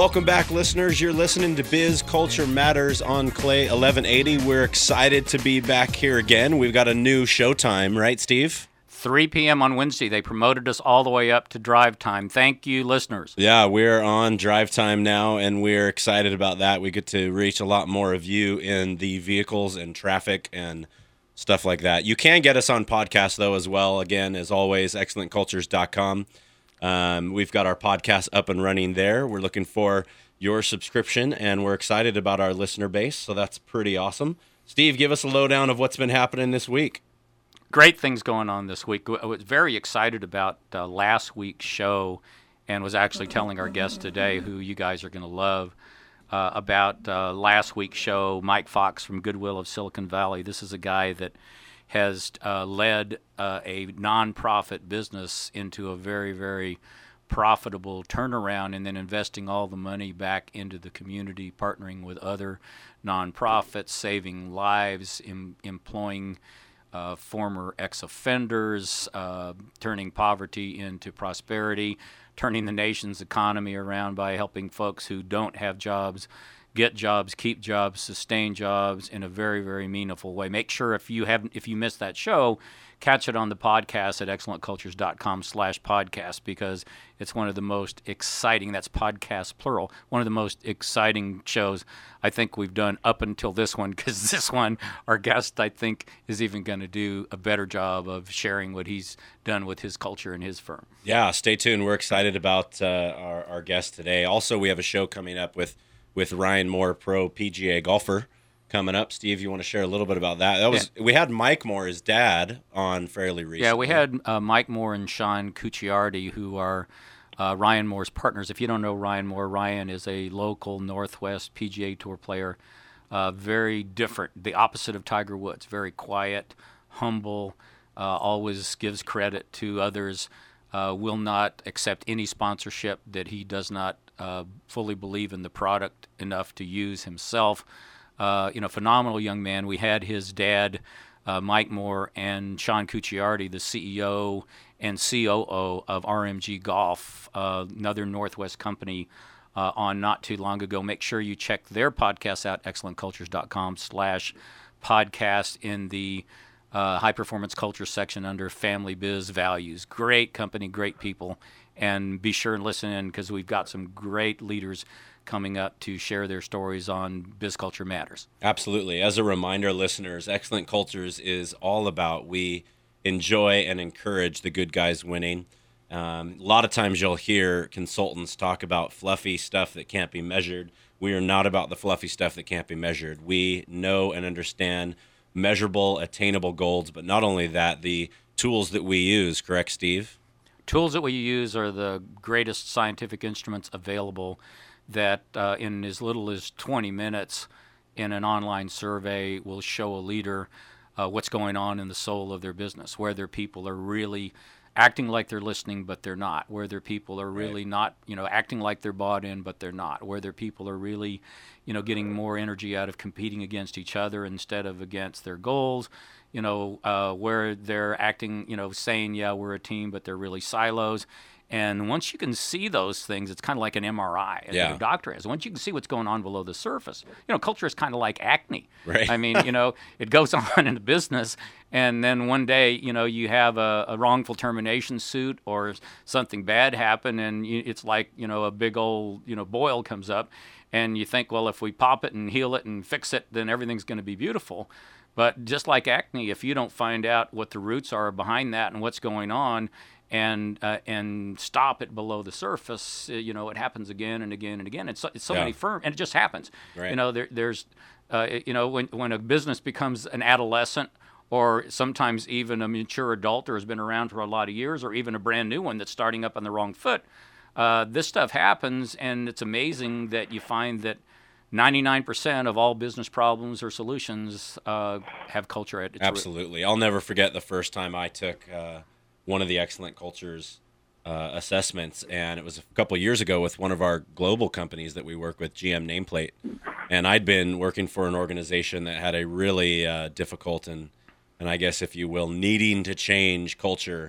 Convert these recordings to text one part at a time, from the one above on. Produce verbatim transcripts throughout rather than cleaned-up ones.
welcome back, listeners. You're listening to Biz Culture Matters on Clay eleven eighty. We're excited to be back here again. We've got a new showtime, right, Steve? three p.m. on Wednesday. They promoted us all the way up to drive time. Thank you, listeners. Yeah, we're on drive time now, and we're excited about that. We get to reach a lot more of you in the vehicles and traffic and stuff like that. You can get us on podcast, though, as well. Again, as always, excellent cultures dot com. Um, we've got our podcast up and running there. We're looking for your subscription, and we're excited about our listener base, so that's pretty awesome. Steve, give us a lowdown of what's been happening this week. Great things going on this week. I was very excited about uh, last week's show and was actually telling our guest today, who you guys are going to love, uh, about uh, last week's show, Mike Fox from Goodwill of Silicon Valley. This is a guy that has uh, led uh, a nonprofit business into a very, very profitable turnaround and then investing all the money back into the community, partnering with other nonprofits, saving lives, em- employing Uh, former ex-offenders, uh, turning poverty into prosperity, turning the nation's economy around by helping folks who don't have jobs get jobs, keep jobs, sustain jobs in a very, very meaningful way. Make sure if you haven't, if you missed that show, catch it on the podcast at excellent cultures dot com slash podcast, because it's one of the most exciting, that's podcast plural, one of the most exciting shows I think we've done up until this one, because this one, our guest, I think, is even going to do a better job of sharing what he's done with his culture and his firm. Yeah, stay tuned. We're excited about uh, our, our guest today. Also, we have a show coming up with, with Ryan Moore, pro P G A golfer, coming up. Steve, you want to share a little bit about that? That was yeah. We had Mike Moore, his dad, on fairly recently. Yeah, we had uh, Mike Moore and Sean Cucciardi, who are uh, Ryan Moore's partners. If you don't know Ryan Moore, Ryan is a local Northwest P G A Tour player, uh, very different, the opposite of Tiger Woods, very quiet, humble, uh, always gives credit to others, uh, will not accept any sponsorship that he does not uh, fully believe in the product enough to use himself. Uh, you know, phenomenal young man. We had his dad, uh, Mike Moore, and Sean Cucciardi, the C E O and C O O of R M G Golf, uh, another Northwest company, uh, on not too long ago. Make sure you check their podcast out, excellent cultures dot com slash podcast, in the uh, high performance culture section under family biz values. Great company, great people. And be sure and listen in, because we've got some great leaders coming up to share their stories on Biz Culture Matters. Absolutely. As a reminder, listeners, Excellent Cultures is all about we enjoy and encourage the good guys winning. Um, a lot of times you'll hear consultants talk about fluffy stuff that can't be measured. We are not about the fluffy stuff that can't be measured. We know and understand measurable, attainable goals, but not only that, the tools that we use, correct, Steve? Tools that we use are the greatest scientific instruments available that uh, in as little as twenty minutes in an online survey will show a leader uh, what's going on in the soul of their business, whether people are really acting like they're listening but they're not, whether people are really right. not, you know, acting like they're bought in but they're not, whether people are really, you know, getting more energy out of competing against each other instead of against their goals, you know, uh, where they're acting, you know, saying, yeah, we're a team, but they're really silos. And once you can see those things, it's kind of like an M R I, as yeah. a doctor has. Once you can see what's going on below the surface, you know, culture is kind of like acne. Right. I mean, you know, it goes on in the business, and then one day, you know, you have a, a wrongful termination suit or something bad happen, and you, it's like, you know, a big old, you know, boil comes up, and you think, well, if we pop it and heal it and fix it, then everything's going to be beautiful. But just like acne, if you don't find out what the roots are behind that and what's going on, and uh, and stop it below the surface, uh, you know, it happens again and again and again. It's so, it's so yeah. many firms, and it just happens. Right. You know, there, there's, uh, you know, when when a business becomes an adolescent, or sometimes even a mature adult, or has been around for a lot of years, or even a brand new one that's starting up on the wrong foot, uh, this stuff happens, and it's amazing that you find that ninety-nine percent of all business problems or solutions uh, have culture at its root. Absolutely. I'll never forget the first time I took uh, one of the Excellent Cultures uh, assessments, and it was a couple of years ago with one of our global companies that we work with, G M Nameplate. And I'd been working for an organization that had a really uh, difficult and, and I guess, if you will, needing to change culture.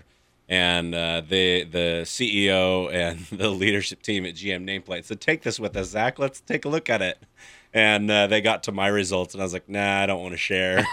And uh, the the C E O and the leadership team at G M Nameplate said, "Take this with us, Zach. Let's take a look at it." And uh, they got to my results, and I was like, "Nah, I don't want to share."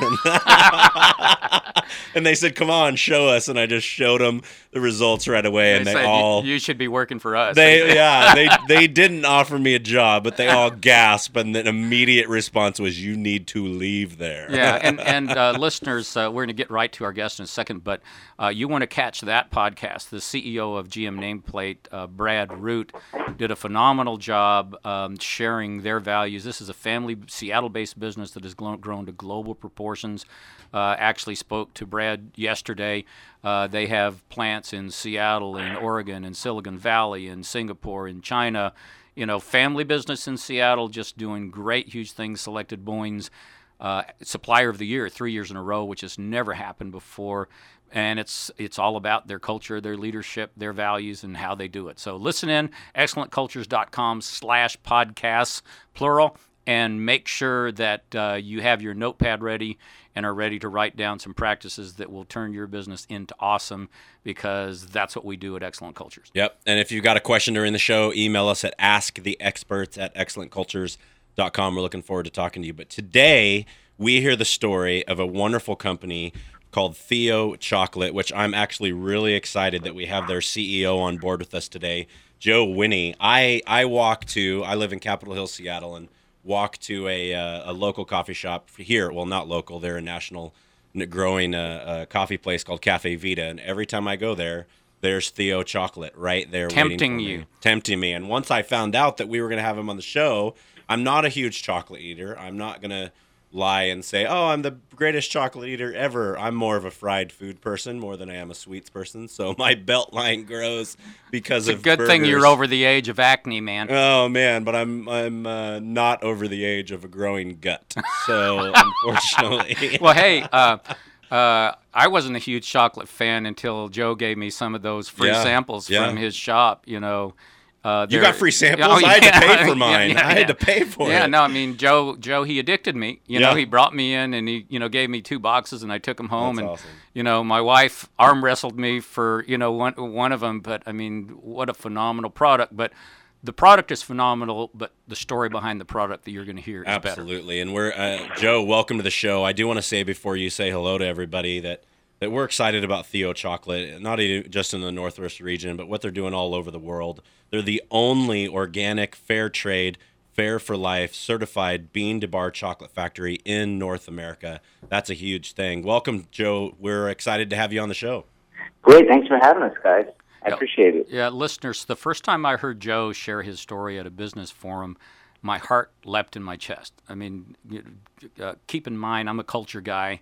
And they said, "Come on, show us." And I just showed them the results right away, and they, they all you, you should be working for us. They yeah they they didn't offer me a job, but they all gasped, and the immediate response was, "You need to leave there." Yeah, and and uh, listeners, uh, we're going to get right to our guest in a second, but uh, you want to catch that podcast. The C E O of G M Nameplate, uh, Brad Root, did a phenomenal job um, sharing their values. This is a family Seattle-based business that has grown, grown to global proportions. Uh, actually spoke to Brad yesterday. Uh, they have plants in Seattle, in Oregon, in Silicon Valley, in Singapore, in China. You know, family business in Seattle, just doing great, huge things. Selected Boeing's uh, Supplier of the Year three years in a row, which has never happened before. And it's it's all about their culture, their leadership, their values, and how they do it. So listen in, excellent cultures dot com slash podcasts, plural, and make sure that uh, you have your notepad ready and are ready to write down some practices that will turn your business into awesome, because that's what we do at Excellent Cultures. Yep. And if you've got a question during the show, email us at asktheexperts at excellent cultures dot com. We're looking forward to talking to you. But today, we hear the story of a wonderful company called Theo Chocolate, which I'm actually really excited that we have their C E O on board with us today, Joe Winnie. I, I walk to, I live in Capitol Hill, Seattle, and walk to a uh, a local coffee shop here. Well, not local. They're a national growing uh, uh, coffee place called Cafe Vita. And every time I go there, there's Theo Chocolate right there tempting waiting for you. me, tempting me. And once I found out that we were going to have him on the show, I'm not a huge chocolate eater. I'm not going to lie and say, oh, I'm the greatest chocolate eater ever. I'm more of a fried food person more than I am a sweets person. So my belt line grows because it's of a good burgers. thing you're over the age of acne, man. Oh man, but I'm I'm uh, not over the age of a growing gut. So unfortunately. Well, hey, uh, uh, I wasn't a huge chocolate fan until Joe gave me some of those free Yeah, samples yeah. from his shop. You know. Uh, you got free samples? Oh, yeah. I had to pay for mine. Yeah, yeah, I had yeah. to pay for yeah, it. Yeah, no, I mean, Joe, Joe, he addicted me. You Yeah. know, he brought me in and he, you know, gave me two boxes and I took them home. That's and, awesome. you know, my wife arm wrestled me for, you know, one, one of them. But, I mean, what a phenomenal product. But the product is phenomenal, but the story behind the product that you're going to hear is Absolutely. better. And we're, uh, Joe, welcome to the show. I do want to say before you say hello to everybody that, that we're excited about Theo Chocolate, not even just in the Northwest region, but what they're doing all over the world. They're the only organic, fair trade, fair for life, certified bean to bar chocolate factory in North America. That's a huge thing. Welcome, Joe. We're excited to have you on the show. Great. Thanks for having us, guys. I Yeah. appreciate it. Yeah, listeners, the first time I heard Joe share his story at a business forum, my heart leapt in my chest. I mean, uh, keep in mind, I'm a culture guy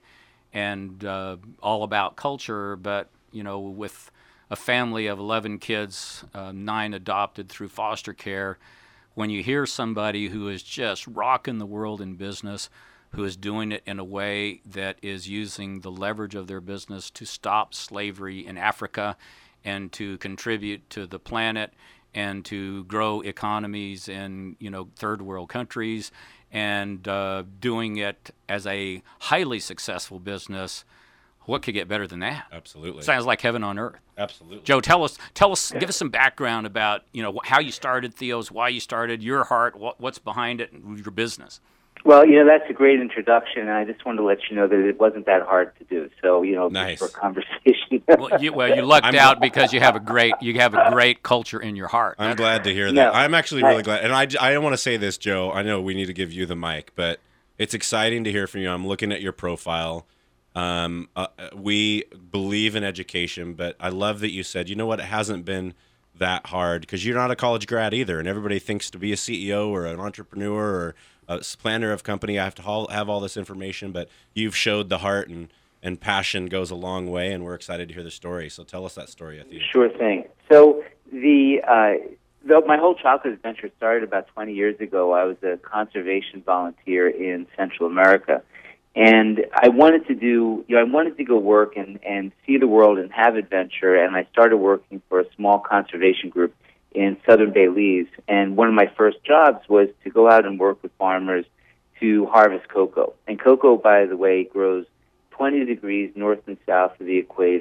and uh, all about culture, but, you know, with a family of eleven kids, uh, nine adopted through foster care, when you hear somebody who is just rocking the world in business, who is doing it in a way that is using the leverage of their business to stop slavery in Africa and to contribute to the planet and to grow economies in, you know, third world countries, and uh, doing it as a highly successful business, what could get better than that? Absolutely. Sounds like heaven on earth. Absolutely. Joe, tell us, tell us, give us some background about, you know, how you started Theo's, why you started, your heart, what, what's behind it, and your business. Well, you know, that's a great introduction, and I just wanted to let you know that it wasn't that hard to do. So, you know, Nice. for conversation. Well, you, well, you lucked I'm- out because you have a great, you have a great culture in your heart. I'm glad to hear that. No. I'm actually really I- glad. And I, I want to say this, Joe. I know we need to give you the mic, but it's exciting to hear from you. I'm looking at your profile. Um, uh, we believe in education, but I love that you said, you know what, it hasn't been that hard, because you're not a college grad either, and everybody thinks to be a C E O or an entrepreneur or a planner of company, I have to haul, have all this information, but you've showed the heart and, and passion goes a long way, and we're excited to hear the story. So tell us that story, Athena. Sure thing. So the, uh, the my whole chocolate adventure started about twenty years ago. I was a conservation volunteer in Central America, and I wanted to do, you know, I wanted to go work and, and see the world and have adventure, and I started working for a small conservation group in southern Belize, and one of my first jobs was to go out and work with farmers to harvest cocoa. And cocoa, by the way, grows twenty degrees north and south of the equator,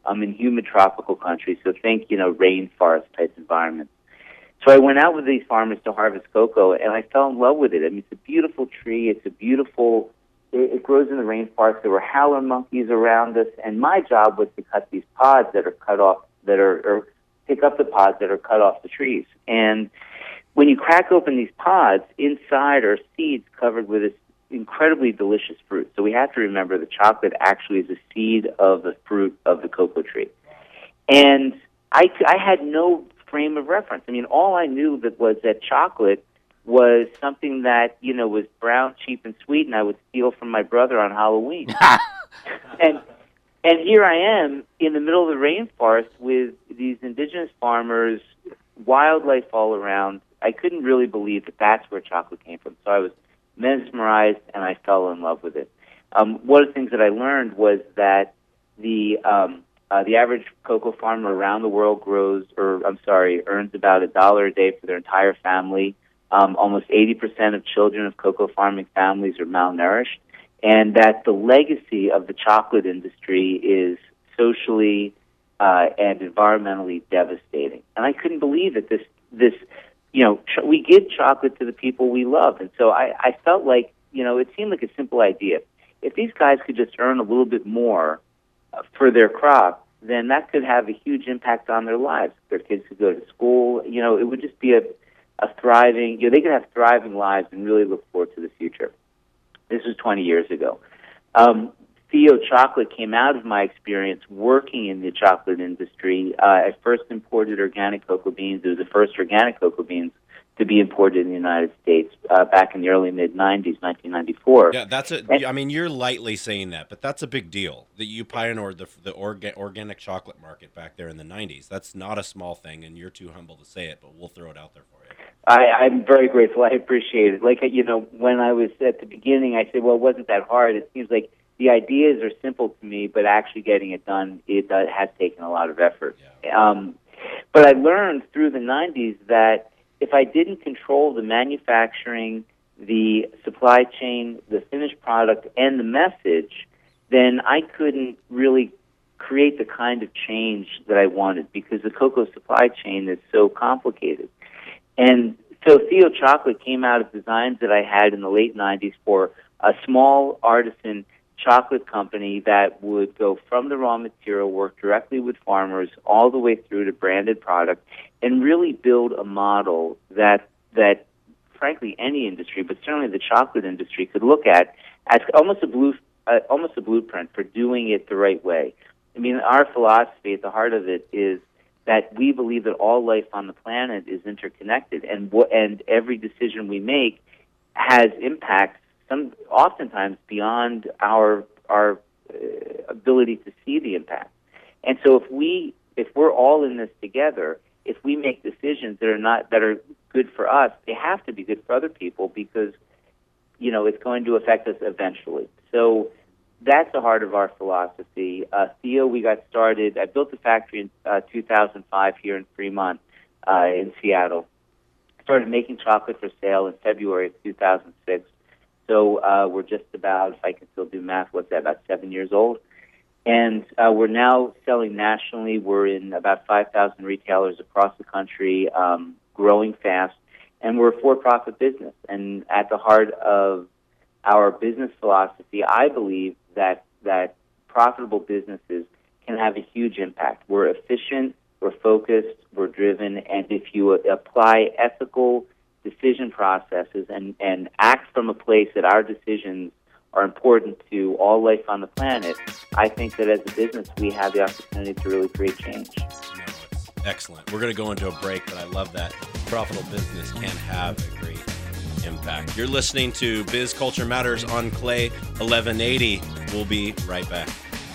I'm in humid tropical country, so think, you know, rainforest type environments. So I went out with these farmers to harvest cocoa, and I fell in love with it. I mean, it's a beautiful tree. It's a beautiful, it, it grows in the rainforest. There were howler monkeys around us, and my job was to cut these pods that are cut off, that are, or pick up the pods that are cut off the trees. And when you crack open these pods, inside are seeds covered with this incredibly delicious fruit. So we have to remember the chocolate actually is a seed of the fruit of the cocoa tree. And I, I had no frame of reference. I mean, all I knew that was that chocolate was something that, you know, was brown, cheap, and sweet, and I would steal from my brother on Halloween. and and here I am in the middle of the rainforest with these indigenous farmers, wildlife all around. I couldn't really believe that that's where chocolate came from. So I was mesmerized, and I fell in love with it. Um, one of the things that I learned was that the um, uh, the average cocoa farmer around the world grows, or I'm sorry, earns about a dollar a day for their entire family. Um, almost eighty percent of children of cocoa farming families are malnourished, and that the legacy of the chocolate industry is socially uh, and environmentally devastating. And I couldn't believe that this this you know, ch- we give chocolate to the people we love. And so I, I felt like, you know, it seemed like a simple idea. If these guys could just earn a little bit more uh, for their crop, then that could have a huge impact on their lives. Their kids could go to school. You know, it would just be a, a thriving, you know, they could have thriving lives and really look forward to the future. This was twenty years ago. Um, Theo Chocolate came out of my experience working in the chocolate industry. Uh, I first imported organic cocoa beans. It was the first organic cocoa beans to be imported in the United States uh, back in the early mid nineties, nineteen ninety-four. Yeah, that's a. And, I mean, you're lightly saying that, but that's a big deal that you pioneered the the orga, organic chocolate market back there in the nineties. That's not a small thing, and you're too humble to say it, but we'll throw it out there for you. I, I'm very grateful. I appreciate it. Like, you know, when I was at the beginning, I said, well, it wasn't that hard. It seems like the ideas are simple to me, but actually getting it done, it uh, has taken a lot of effort. Yeah. Um, but I learned through the nineties that if I didn't control the manufacturing, the supply chain, the finished product, and the message, then I couldn't really create the kind of change that I wanted because the cocoa supply chain is so complicated. And so Theo Chocolate came out of designs that I had in the late nineties for a small artisan chocolate company that would go from the raw material, work directly with farmers, all the way through to branded product, and really build a model that that, frankly, any industry, but certainly the chocolate industry, could look at as almost a blue, uh, almost a blueprint for doing it the right way. I mean, our philosophy at the heart of it is that we believe that all life on the planet is interconnected, and w- and every decision we make has impacts, some oftentimes beyond our our uh, ability to see the impact. And so if we if we're all in this together, if we make decisions that are not that are good for us, they have to be good for other people because, you know, it's going to affect us eventually. So that's the heart of our philosophy. Uh, Theo, we got started. I built the factory in uh, two thousand five here in Fremont, uh, in Seattle. Started making chocolate for sale in February of two thousand six. So uh, we're just about, if I can still do math, what's that, about seven years old. And uh, we're now selling nationally. We're in about five thousand retailers across the country, um, growing fast. And we're a for-profit business. And at the heart of our business philosophy, I believe that that profitable businesses can have a huge impact. We're efficient, we're focused, we're driven, and if you apply ethical decision processes and, and act from a place that our decisions are important to all life on the planet, I think that as a business we have the opportunity to really create change. No, it's excellent. We're going to go into a break, but I love that profitable business can have a great impact. You're listening to Biz Culture Matters on Clay eleven eighty. We'll be right back.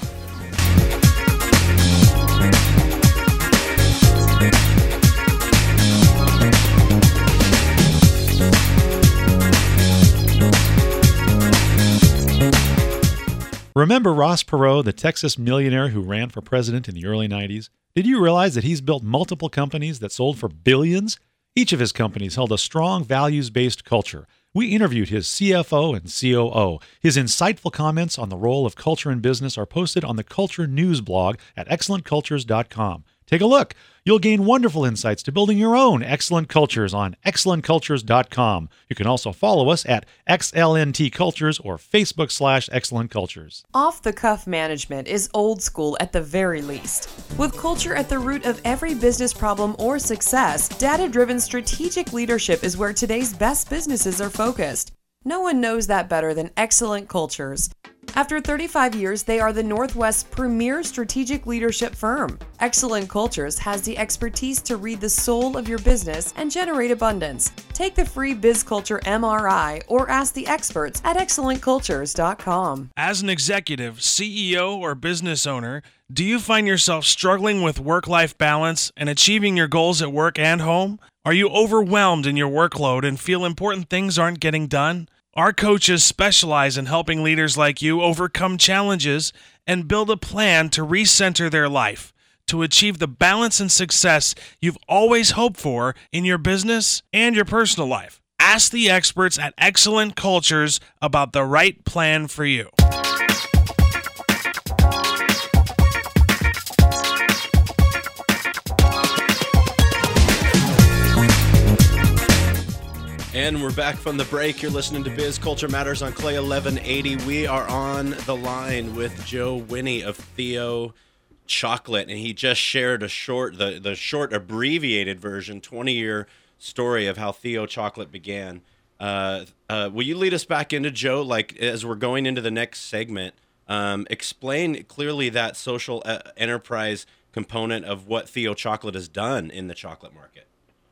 Remember Ross Perot, the Texas millionaire who ran for president in the early nineties? Did you realize that he's built multiple companies that sold for billions? Each of his companies held a strong values-based culture, We interviewed his C F O and C O O. His insightful comments on the role of culture in business are posted on the Culture News blog at excellent cultures dot com. Take a look. You'll gain wonderful insights to building your own excellent cultures on excellent cultures dot com. You can also follow us at X L N T Cultures or Facebook slash Excellent Cultures. Off-the-cuff management is old school at the very least. With culture at the root of every business problem or success, data-driven strategic leadership is where today's best businesses are focused. No one knows that better than Excellent Cultures. After thirty-five years, they are the Northwest's premier strategic leadership firm. Excellent Cultures has the expertise to read the soul of your business and generate abundance. Take the free BizCulture M R I or ask the experts at excellent cultures dot com. As an executive, C E O, or business owner, do you find yourself struggling with work-life balance and achieving your goals at work and home? Are you overwhelmed in your workload and feel important things aren't getting done? Our coaches specialize in helping leaders like you overcome challenges and build a plan to recenter their life, to achieve the balance and success you've always hoped for in your business and your personal life. Ask the experts at Excellent Cultures about the right plan for you. And we're back from the break. You're listening to Biz Culture Matters on Clay eleven eighty. We are on the line with Joe Winnie of Theo Chocolate, and he just shared a short, the, the short abbreviated version, twenty-year story of how Theo Chocolate began. Uh, uh, will you lead us back into, Joe, like as we're going into the next segment, um, explain clearly that social uh, enterprise component of what Theo Chocolate has done in the chocolate market?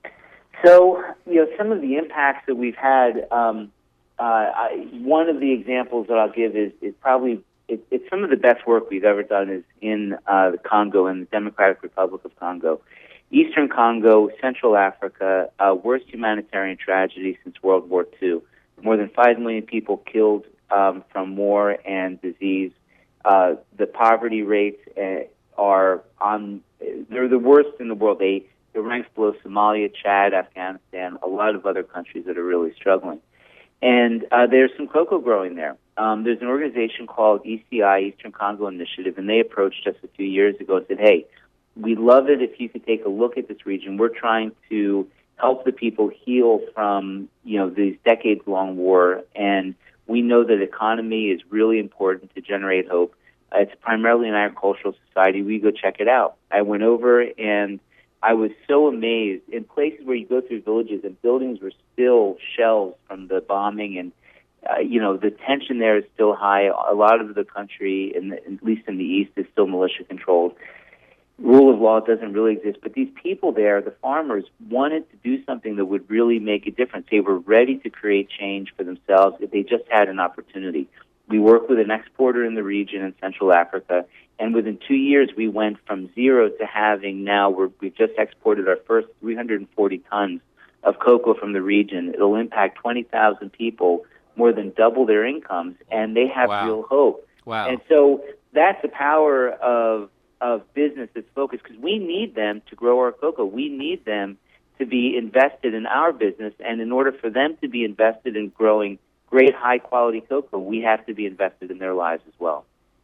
So, you know, some of the impacts that we've had, um, uh, I, one of the examples that I'll give is, is probably, it, it's some of the best work we've ever done is in uh, the Congo, in the Democratic Republic of Congo. Eastern Congo, Central Africa, uh, worst humanitarian tragedy since World War Two. More than five million people killed um, from war and disease. Uh, the poverty rates uh, are on, they're the worst in the world. They It ranks below Somalia, Chad, Afghanistan, a lot of other countries that are really struggling. And uh, there's some cocoa growing there. Um, there's an organization called E C I, Eastern Congo Initiative, and they approached us a few years ago and said, hey, we'd love it if you could take a look at this region. We're trying to help the people heal from, you know, these decades-long war, and we know that economy is really important to generate hope. Uh, it's primarily an agricultural society. We go check it out. I went over and I was so amazed in places where you go through villages and buildings were still shells from the bombing, and uh, you know the tension there is still high. A lot of the country, in the, at least in the east, is still militia controlled. Rule of law doesn't really exist, but these people there, the farmers, wanted to do something that would really make a difference. They were ready to create change for themselves if they just had an opportunity. We work with an exporter in the region in Central Africa, and within two years we went from zero to having now we're, we've just exported our first three hundred forty tons of cocoa from the region. It'll impact twenty thousand people, more than double their incomes, and they have Wow. real hope. Wow. And so that's the power of of business that's focused, because we need them to grow our cocoa. We need them to be invested in our business, and in order for them to be invested in growing great high-quality cocoa, we have to be invested in their lives as well.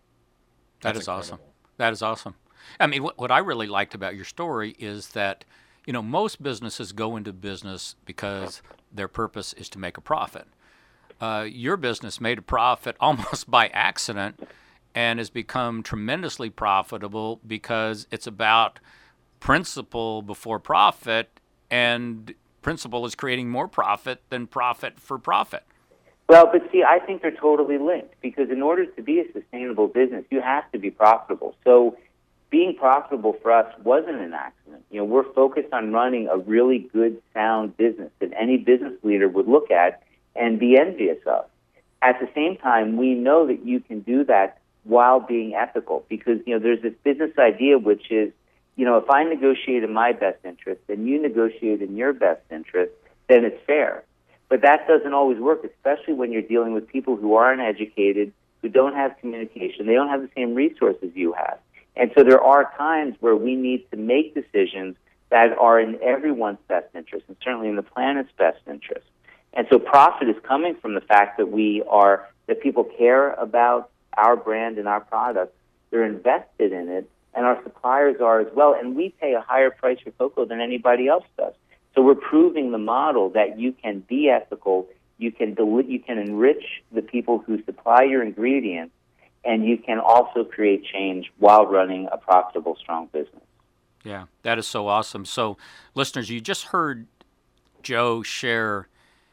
That is awesome. That is awesome. I mean, what, what I really liked about your story is that, you know, most businesses go into business because their purpose is to make a profit. Uh, your business made a profit almost by accident and has become tremendously profitable because it's about principle before profit, and principle is creating more profit than profit for profit. Well, but see, I think they're totally linked, because in order to be a sustainable business, you have to be profitable. So being profitable for us wasn't an accident. You know, we're focused on running a really good, sound business that any business leader would look at and be envious of. At the same time, we know that you can do that while being ethical, because, you know, there's this business idea which is, you know, if I negotiate in my best interest and you negotiate in your best interest, then it's fair. But that doesn't always work, especially when you're dealing with people who aren't educated, who don't have communication. They don't have the same resources you have. And so there are times where we need to make decisions that are in everyone's best interest, and certainly in the planet's best interest. And so profit is coming from the fact that we are, that people care about our brand and our product. They're invested in it, and our suppliers are as well. And we pay a higher price for cocoa than anybody else does. So we're proving the model that you can be ethical, you can deli- you can enrich the people who supply your ingredients, and you can also create change while running a profitable, strong business. Yeah, that is so awesome. So, listeners, you just heard Joe share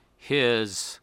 his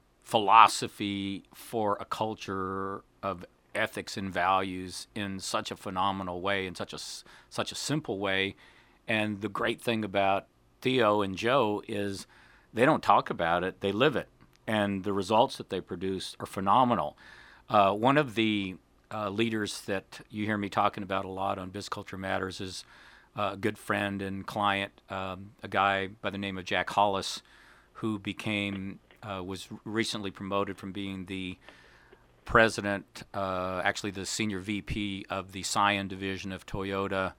philosophy for a culture of ethics and values in such a phenomenal way, in such a such a simple way. And the great thing about Theo and Joe is they don't talk about it, they live it. And the results that they produce are phenomenal. Uh, one of the uh, leaders that you hear me talking about a lot on BizCulture Matters is a good friend and client, um, a guy by the name of Jack Hollis, who became, uh, was recently promoted from being the president, uh, actually the senior V P of the Scion division of Toyota,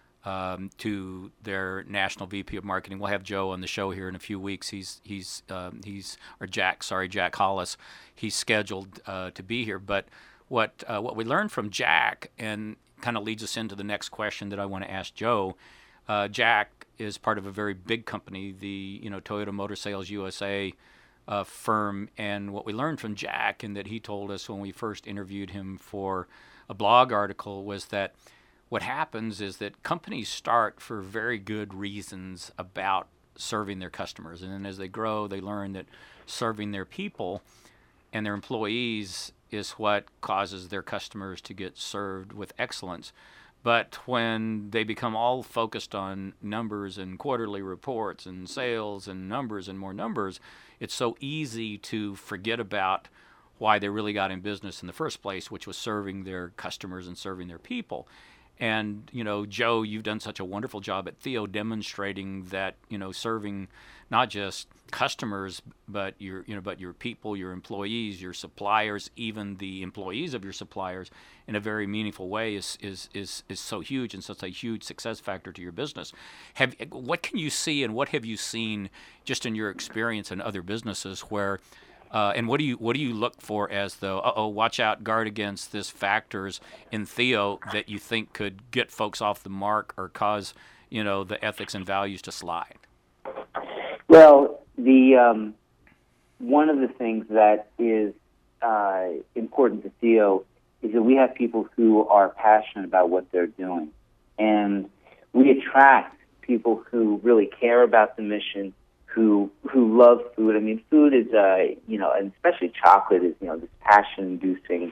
Um, to their national V P of marketing. We'll have Joe on the show here in a few weeks. He's he's um, he's or Jack, sorry, Jack Hollis. He's scheduled uh, to be here. But what uh, what we learned from Jack, and kind of leads us into the next question that I want to ask Joe. Uh, Jack is part of a very big company, the you know Toyota Motor Sales U S A uh, firm. And what we learned from Jack, and that he told us when we first interviewed him for a blog article, was that what happens is that companies start for very good reasons about serving their customers. And then as they grow, they learn that serving their people and their employees is what causes their customers to get served with excellence. But when they become all focused on numbers and quarterly reports and sales and numbers and more numbers, it's so easy to forget about why they really got in business in the first place, which was serving their customers and serving their people. And, you know, Joe, you've done such a wonderful job at Theo demonstrating that, you know, serving not just customers, but your, you know, but your people, your employees, your suppliers, even the employees of your suppliers in a very meaningful way is is is, is so huge and such a huge success factor to your business. Have what can you see and what have you seen just in your experience in other businesses where Uh, and what do you what do you look for as the uh-oh, watch out, guard against this factors in Theo that you think could get folks off the mark or cause, you know, the ethics and values to slide? Well, the um, one of the things that is uh, important to Theo is that we have people who are passionate about what they're doing, and we attract people who really care about the mission, who who love food. I mean, food is, uh, you know, and especially chocolate is, you know, this passion-inducing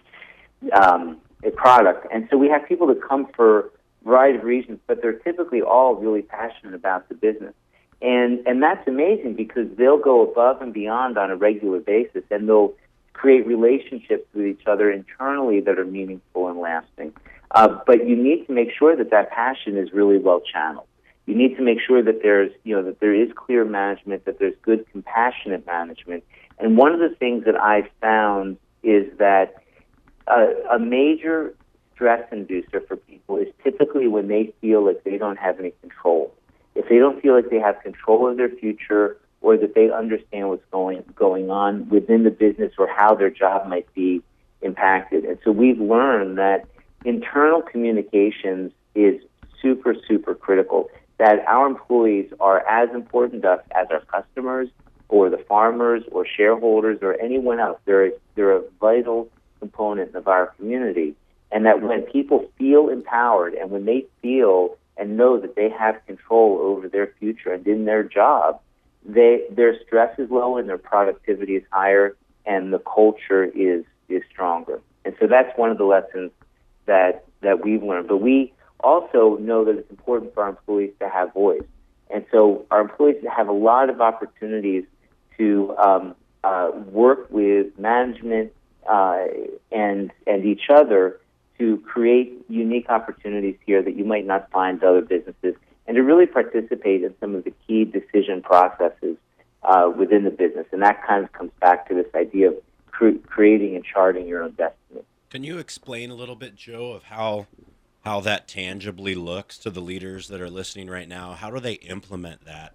um, a product. And so we have people that come for a variety of reasons, but they're typically all really passionate about the business. And and that's amazing because they'll go above and beyond on a regular basis, and they'll create relationships with each other internally that are meaningful and lasting. Uh, but you need to make sure that that passion is really well-channeled. You need to make sure that there's, you know, that there is clear management, that there's good, compassionate management. And one of the things that I've found is that uh, a major stress inducer for people is typically when they feel like they don't have any control. If they don't feel like they have control of their future, or that they understand what's going going on within the business or how their job might be impacted. And so we've learned that internal communications is super, super critical, that our employees are as important to us as our customers or the farmers or shareholders or anyone else. They're, they're a vital component of our community. And that when people feel empowered and when they feel and know that they have control over their future and in their job, they, their stress is low and their productivity is higher and the culture is, is stronger. And so that's one of the lessons that, that we've learned. But we also know that it's important for our employees to have voice. And so our employees have a lot of opportunities to um, uh, work with management uh, and and each other to create unique opportunities here that you might not find to other businesses, and to really participate in some of the key decision processes uh, within the business. And that kind of comes back to this idea of cre- creating and charting your own destiny. Can you explain a little bit, Joe, of how how that tangibly looks to the leaders that are listening right now? How do they implement that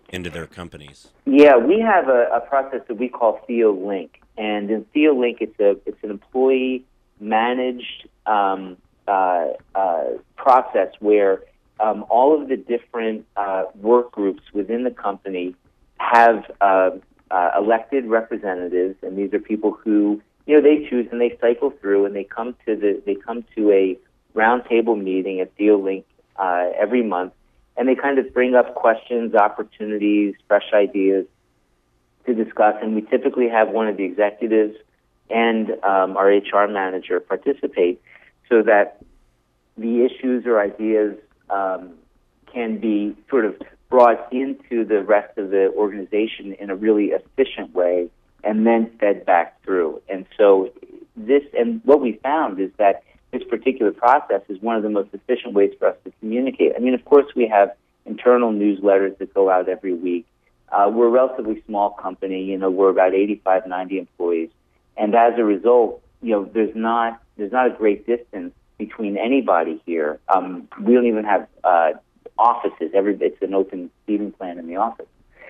into their companies? Yeah, we have a, a process that we call Theo Link, and in Theo Link, it's a it's an employee managed um, uh, uh, process where um, all of the different uh, work groups within the company have uh, uh, elected representatives, and these are people who, you know, they choose and they cycle through, and they come to the they come to a roundtable meeting at Theo Link uh, every month, and they kind of bring up questions, opportunities, fresh ideas to discuss. And we typically have one of the executives and um, our H R manager participate, so that the issues or ideas um, can be sort of brought into the rest of the organization in a really efficient way and then fed back through. And so this, and what we found is that this particular process is one of the most efficient ways for us to communicate. I mean, of course, we have internal newsletters that go out every week. Uh, we're a relatively small company. You know, we're about eighty-five, ninety employees. And as a result, you know, there's not there's not a great distance between anybody here. Um, we don't even have uh, offices. Every it's an open seating plan in the office.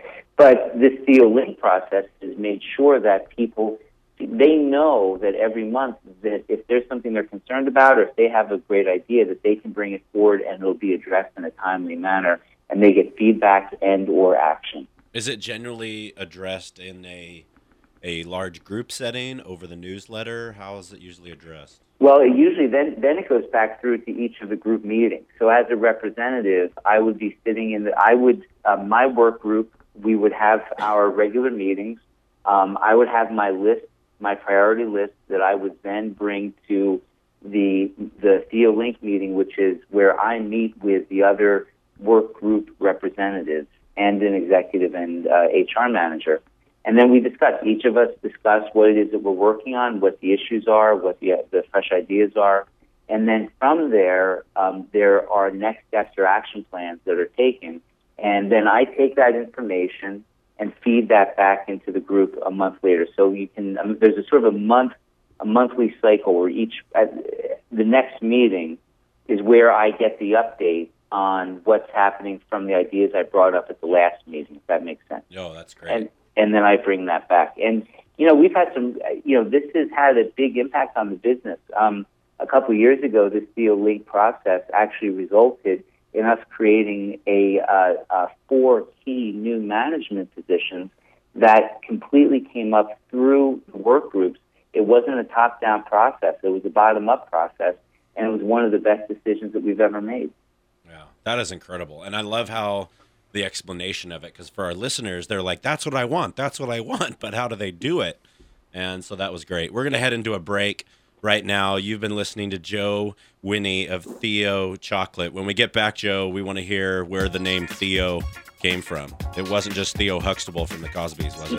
But this Theo Link process has made sure that people, they know that every month that if there's something they're concerned about, or if they have a great idea, that they can bring it forward and it'll be addressed in a timely manner, and they get feedback and or action. Is it generally addressed in a a large group setting over the newsletter? How is it usually addressed? Well, it usually then then it goes back through to each of the group meetings. So as a representative, I would be sitting in the, I would, uh, my work group, we would have our regular meetings. Um, I would have my list, my priority list that I would then bring to the the Theo Link meeting, which is where I meet with the other work group representatives and an executive and uh, H R manager. And then we discuss, each of us discuss what it is that we're working on, what the issues are, what the, the fresh ideas are. And then from there, um, there are next steps or action plans that are taken. And then I take that information and feed that back into the group a month later. So you can, um, there's a sort of a month, a monthly cycle where each, uh, the next meeting is where I get the update on what's happening from the ideas I brought up at the last meeting, if that makes sense. Oh, that's great. And, and then I bring that back. And, you know, we've had some, you know, this has had a big impact on the business. Um, a couple of years ago, this Theo Link process actually resulted in us creating a, uh, uh, four key new management positions that completely came up through the work groups. It wasn't a top-down process. It was a bottom-up process, and it was one of the best decisions that we've ever made. Yeah, that is incredible. And I love how the explanation of it, because for our listeners, they're like, that's what I want, that's what I want, but how do they do it? And so that was great. We're going to head into a break right now. You've been listening to Joe Winnie of Theo Chocolate. When we get back, Joe, we want to hear where the name Theo came from. It wasn't just Theo Huxtable from the Cosbys, was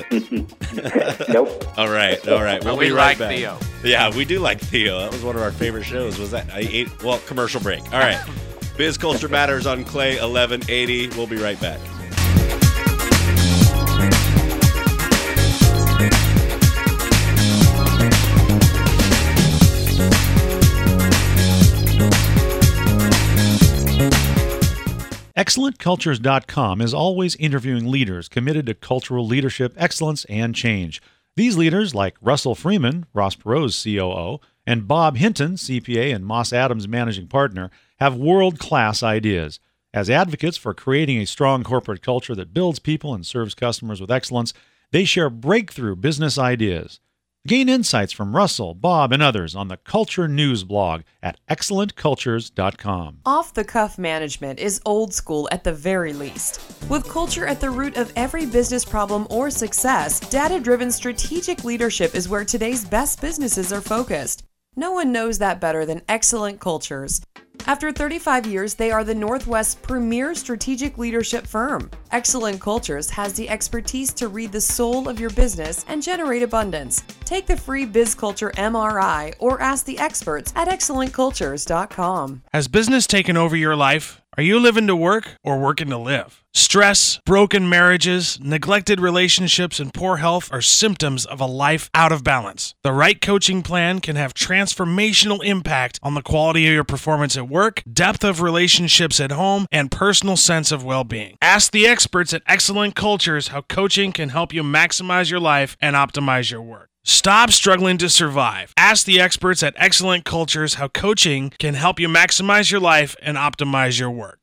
it? Nope. All right, all right. We'll we be right like back. Theo. Yeah, we do like Theo. That was one of our favorite shows. Was that I ate? Well, commercial break. All right. Biz Culture Matters on Clay eleven eighty. We'll be right back. excellent cultures dot com is always interviewing leaders committed to cultural leadership, excellence, and change. These leaders, like Russell Freeman, Ross Perot's C O O, and Bob Hinton, C P A and Moss Adams managing partner, have world-class ideas. As advocates for creating a strong corporate culture that builds people and serves customers with excellence, they share breakthrough business ideas. Gain insights from Russell, Bob, and others on the Culture News blog at excellent cultures dot com. Off-the-cuff management is old school at the very least. With culture at the root of every business problem or success, data-driven strategic leadership is where today's best businesses are focused. No one knows that better than Excellent Cultures. After thirty-five years, they are the Northwest's premier strategic leadership firm. Excellent Cultures has the expertise to read the soul of your business and generate abundance. Take the free BizCulture M R I or ask the experts at excellent cultures dot com. Has business taken over your life? Are you living to work or working to live? Stress, broken marriages, neglected relationships, and poor health are symptoms of a life out of balance. The right coaching plan can have transformational impact on the quality of your performance at work, depth of relationships at home, and personal sense of well-being. Ask the experts at Excellent Cultures how coaching can help you maximize your life and optimize your work. Stop struggling to survive. Ask the experts at Excellent Cultures how coaching can help you maximize your life and optimize your work.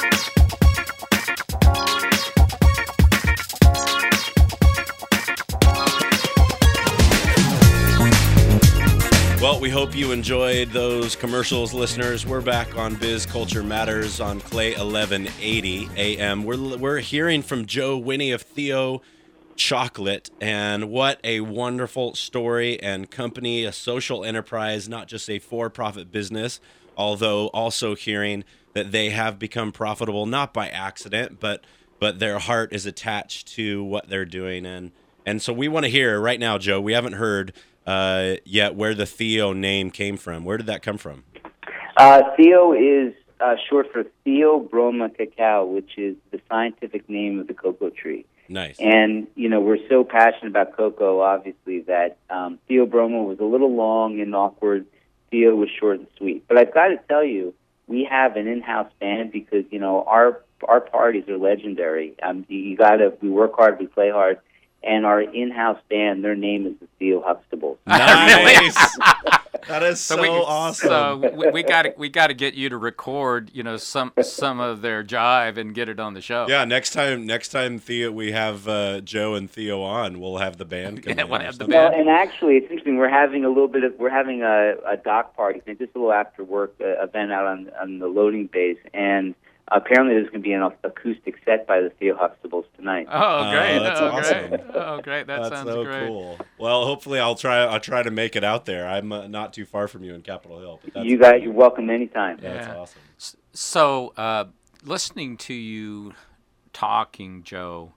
Well, we hope you enjoyed those commercials, listeners. We're back on Biz Culture Matters on Clay eleven eighty A M. We're we're hearing from Joe Winnie of Theo Chocolate, and what a wonderful story and company, a social enterprise, not just a for-profit business, although also hearing that they have become profitable not by accident, but but their heart is attached to what they're doing. And and so we want to hear right now, Joe, we haven't heard uh, yet where the Theo name came from. Where did that come from? Uh, Theo is uh, short for Theobroma cacao, which is the scientific name of the cocoa tree. Nice. And, you know, we're so passionate about cocoa, obviously, that um, Theobroma was a little long and awkward. Theo was short and sweet. But I've got to tell you, we have an in-house band because, you know, our our parties are legendary. Um, you got to, we work hard, we play hard. And our in-house band, their name is the Theo Huxtables. Nice. That is so, So, we, awesome. so we, we got we got to get you to record, you know, some some of their jive and get it on the show. Yeah, next time, next time Theo, we have uh, Joe and Theo on, we'll have the band come Yeah, in we'll or have the something. Well, band. and actually, it's interesting. We're having a little bit of we're having a, a dock party, just a little after work uh, event out on on the loading base, and apparently there's going to be an acoustic set by the Theo Huxtables tonight. Oh, great! Oh, that's oh, awesome. great! Oh, great! That That's sounds so great. cool. Well, hopefully I'll try. I'll try to make it out there. I'm uh, not too far from you in Capitol Hill. But that's You got you're welcome anytime. That's Yeah. awesome. S- So, uh, listening to you talking, Joe,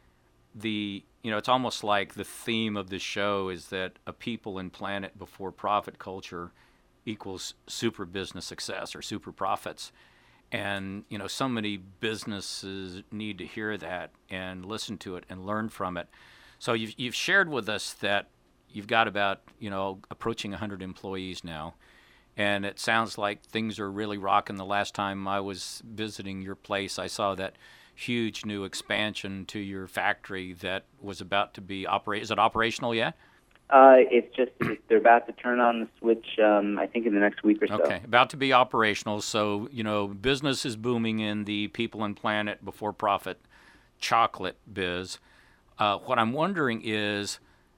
the you know, it's almost like the theme of the show is that a people and planet before profit culture equals super business success or super profits. And, you know, so many businesses need to hear that and listen to it and learn from it. So you've, you've shared with us that you've got about, you know, approaching one hundred employees now. And it sounds like things are really rocking. The last time I was visiting your place, I saw that huge new expansion to your factory that was about to be operate. Is it operational yet? Uh, it's just they're about to turn on the switch. Um, I think in the next week or so. Okay, about to be operational. So, you know, business is booming in the people and planet before profit chocolate biz. Uh, what I'm wondering is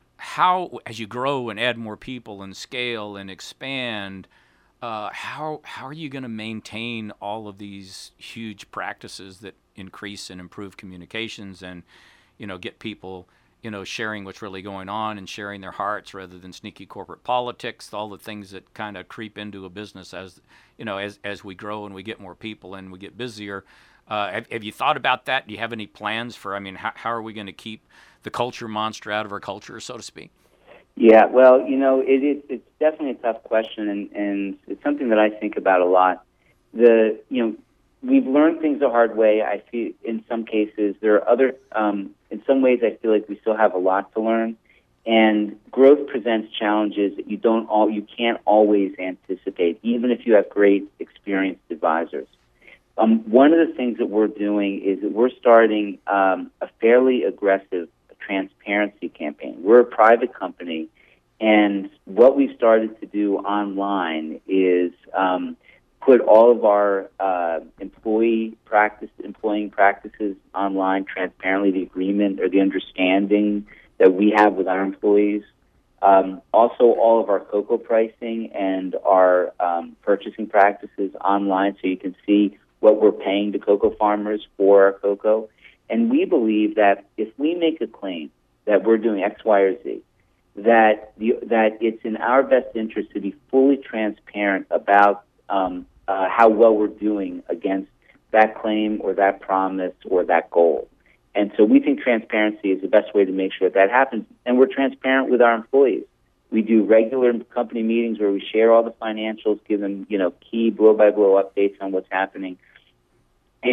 how, as you grow and add more people and scale and expand, uh, how how are you going to maintain all of these huge practices that increase and improve communications and, you know, get people, you know, sharing what's really going on and sharing their hearts rather than sneaky corporate politics, all the things that kind of creep into a business as, you know, as as we grow and we get more people and we get busier. Uh, have, have you thought about that? Do you have any plans for, I mean, how, how are we going to keep the culture monster out of our culture, so to speak? Yeah, well, you know, it is it's definitely a tough question, and, and it's something that I think about a lot. The you know, we've learned things the hard way. I feel in some cases there are other. Um, in some ways, I feel like we still have a lot to learn, and growth presents challenges that you don't all you can't always anticipate, even if you have great experienced advisors. Um, one of the things that we're doing is that we're starting um, a fairly aggressive transparency campaign. We're a private company, and what we've started to do online is um, put all of our uh, employee practice, employing practices online transparently, the agreement or the understanding that we have with our employees. Um, also, all of our cocoa pricing and our um, purchasing practices online, so you can see what we're paying to cocoa farmers for our cocoa. And we believe that if we make a claim that we're doing X, Y, or Z, that the, that it's in our best interest to be fully transparent about um, uh, how well we're doing against that claim or that promise or that goal. And so we think transparency is the best way to make sure that, that happens. And we're transparent with our employees. We do regular company meetings where we share all the financials, give them, you know, key blow-by-blow updates on what's happening. And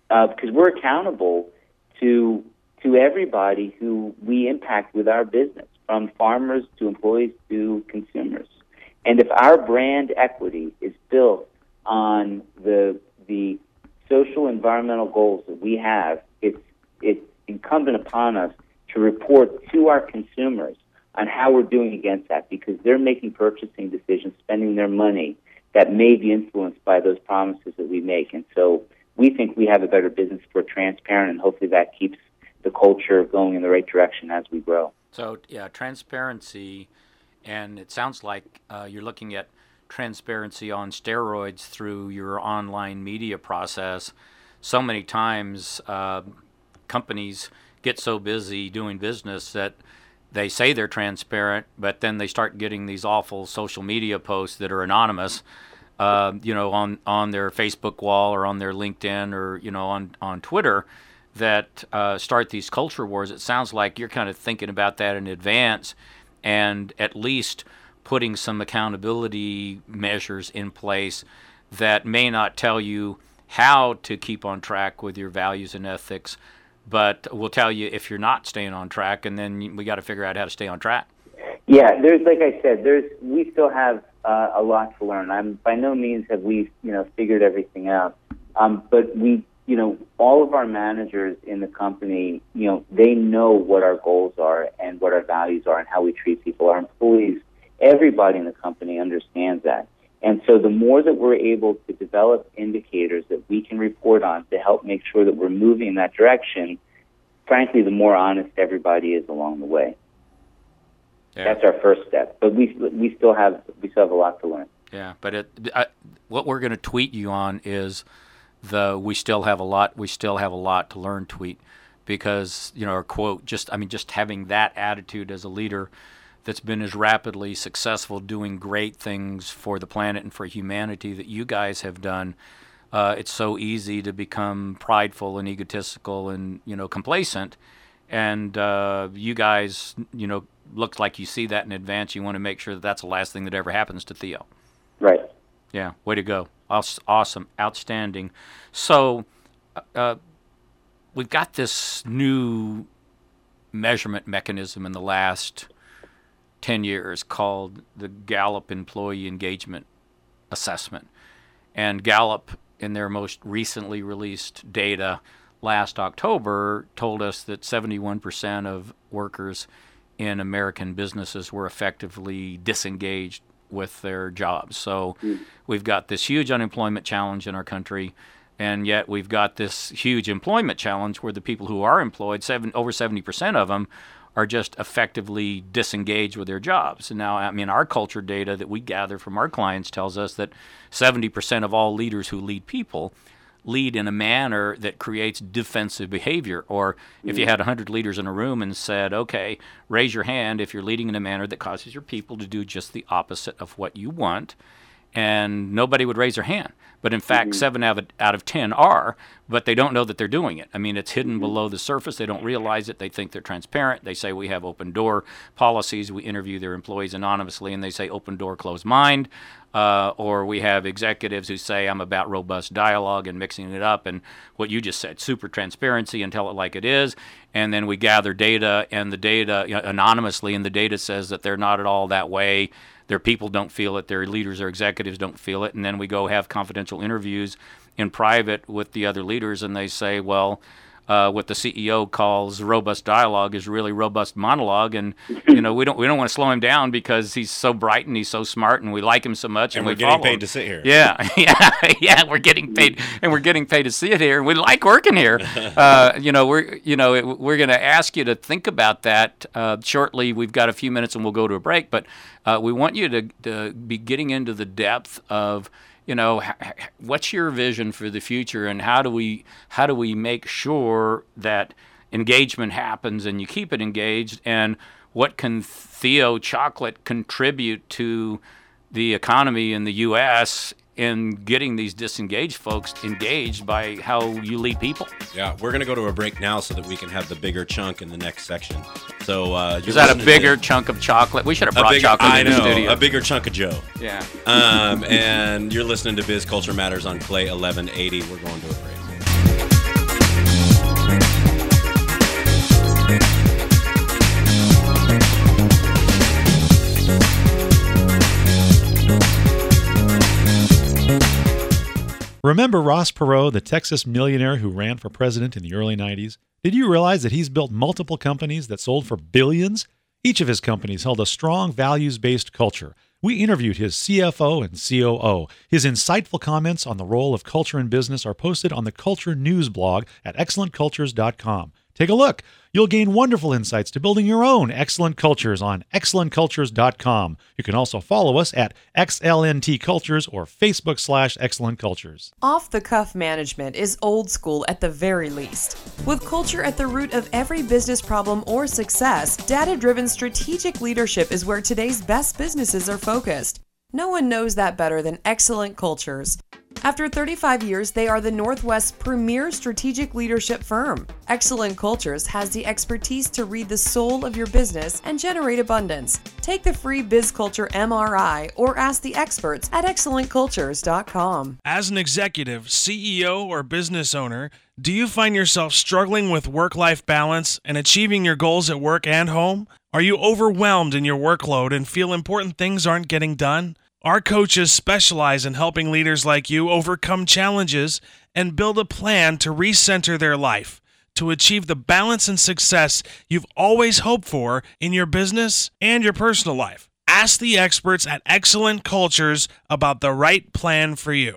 uh, because we're accountable to to everybody who we impact with our business, from farmers to employees to consumers. And if our brand equity is built on the the social environmental goals that we have, it's it's incumbent upon us to report to our consumers on how we're doing against that, because they're making purchasing decisions, spending their money that may be influenced by those promises that we make. And so we think we have a better business if we're transparent, and hopefully that keeps the culture going in the right direction as we grow. So, yeah, transparency, and it sounds like uh, you're looking at transparency on steroids through your online media process. So many times uh, companies get so busy doing business that they say they're transparent, but then they start getting these awful social media posts that are anonymous, uh, you know, on, on their Facebook wall or on their LinkedIn or, you know, on, on Twitter, that uh, start these culture wars. It sounds like you're kind of thinking about that in advance and at least putting some accountability measures in place that may not tell you how to keep on track with your values and ethics, but will tell you if you're not staying on track, and then we got to figure out how to stay on track. Yeah, there's, like I said, there's we still have uh, a lot to learn. I'm by no means have we, you know, figured everything out, um, but we. You know, all of our managers in the company, you know, they know what our goals are and what our values are and how we treat people. Our employees, everybody in the company understands that. And so the more that we're able to develop indicators that we can report on to help make sure that we're moving in that direction, frankly, the more honest everybody is along the way. Yeah. That's our first step. But we we still have we still have a lot to learn. Yeah, but it, I, what we're going to tweet you on is the we still have a lot we still have a lot to learn tweet, because, you know, our quote, just I mean just having that attitude as a leader that's been as rapidly successful doing great things for the planet and for humanity that you guys have done, uh, it's so easy to become prideful and egotistical and, you know, complacent. And uh, you guys, you know, looks like you see that in advance. You want to make sure that that's the last thing that ever happens to Theo. Right. Yeah, way to go. Awesome, outstanding. So uh, we've got this new measurement mechanism in the last ten years called the Gallup Employee Engagement Assessment. And Gallup, in their most recently released data last October, told us that seventy-one percent of workers in American businesses were effectively disengaged with their jobs. So mm. we've got this huge unemployment challenge in our country, and yet we've got this huge employment challenge where the people who are employed, seven, over seventy percent of them, are just effectively disengaged with their jobs. And now, I mean, our culture data that we gather from our clients tells us that seventy percent of all leaders who lead people lead in a manner that creates defensive behavior. Or if you had one hundred leaders in a room and said, okay, raise your hand if you're leading in a manner that causes your people to do just the opposite of what you want, and nobody would raise their hand. But in fact, mm-hmm. seven out of, out of ten are, but they don't know that they're doing it. I mean, it's hidden mm-hmm. below the surface. They don't realize it. They think they're transparent. They say we have open door policies. We interview their employees anonymously, and they say open door, closed mind. Uh, or we have executives who say I'm about robust dialogue and mixing it up, and what you just said, super transparency and tell it like it is. And then we gather data, and the data, you know, anonymously, and the data says that they're not at all that way. Their people don't feel it. Their leaders or executives don't feel it. And then we go have confidential interviews in private with the other leaders, and they say, well, uh, what the C E O calls robust dialogue is really robust monologue, and you know we don't we don't want to slow him down because he's so bright and he's so smart and we like him so much, and, and we're we getting paid him. to sit here. Yeah, yeah, yeah. We're getting paid, and we're getting paid to sit here, and we like working here. Uh, you know, we're you know it, we're going to ask you to think about that uh, shortly. We've got a few minutes, and we'll go to a break, but uh, we want you to, to be getting into the depth of, you know, what's your vision for the future, and how do we how do we make sure that engagement happens and you keep it engaged, and what can Theo Chocolate contribute to the economy in the U S in getting these disengaged folks engaged by how you lead people? Yeah, we're going to go to a break now so that we can have the bigger chunk in the next section. So uh, is that a bigger chunk of chocolate? We should have brought bigger, chocolate I in know, the studio. A bigger chunk of Joe. Yeah. Um, and you're listening to Biz Culture Matters on Clay eleven eighty. We're going to a break. Remember Ross Perot, the Texas millionaire who ran for president in the early nineties? Did you realize that he's built multiple companies that sold for billions? Each of his companies held a strong values-based culture. We interviewed his C F O and C O O. His insightful comments on the role of culture in business are posted on the Culture News blog at excellent cultures dot com. Take a look. You'll gain wonderful insights to building your own excellent cultures on excellent cultures dot com. You can also follow us at X L N T Cultures or Facebook slash Excellent Cultures. Off-the-cuff management is old school at the very least. With culture at the root of every business problem or success, data-driven strategic leadership is where today's best businesses are focused. No one knows that better than Excellent Cultures. After thirty-five years, they are the Northwest's premier strategic leadership firm. Excellent Cultures has the expertise to read the soul of your business and generate abundance. Take the free BizCulture M R I or ask the experts at excellent cultures dot com. As an executive, C E O, or business owner, do you find yourself struggling with work-life balance and achieving your goals at work and home? Are you overwhelmed in your workload and feel important things aren't getting done? Our coaches specialize in helping leaders like you overcome challenges and build a plan to recenter their life, to achieve the balance and success you've always hoped for in your business and your personal life. Ask the experts at Excellent Cultures about the right plan for you.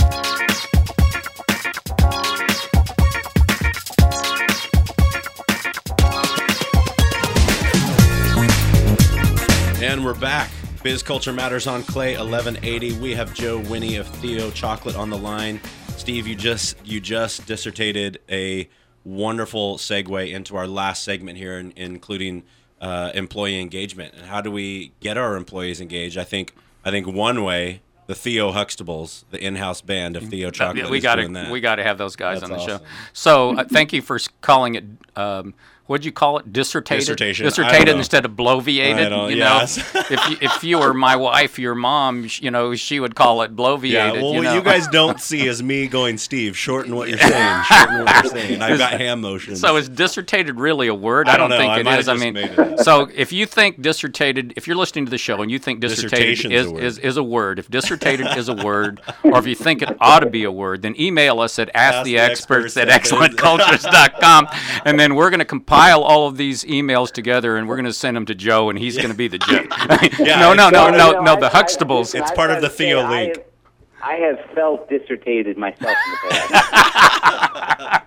And we're back. Biz Culture Matters on Clay eleven eighty. We have Joe Winnie of Theo Chocolate on the line. Steve, you just you just dissertated a wonderful segue into our last segment here, in, including uh, employee engagement. And how do we get our employees engaged? I think I think one way, the Theo Huxtables, the in-house band of Theo Chocolate, uh, we is gotta, doing that. We got to have those guys That's on the awesome. show. So uh, thank you for calling it. Um, What'd you call it? Dissertated? Dissertation. I don't Dissertated know. instead of bloviated. I don't- you yes. know, if you, if you were my wife, your mom, sh- you know, she would call it bloviated. Yeah, well, you what know? you guys don't see is me going, Steve, shorten what you're saying. Shorten what you're saying. I've got hand motions. So is dissertated really a word? I I don't, don't know. I think might it is. I have mean, just made it up. so if you think dissertated, if you're listening to the show and you think dissertated Dissertation's is, a word. is, is a word, if dissertated is a word, or if you think it ought to be a word, then email us at ask the experts at excellent cultures dot com, and then we're going to compile all of these emails together and we're going to send them to Joe, and he's going to be the judge. Yeah, no, no, no, Well, no, you know, no, I- the I- Huxtables. It's I part of gotta the Theo say, I League. have- I have self-dissertated myself in the past.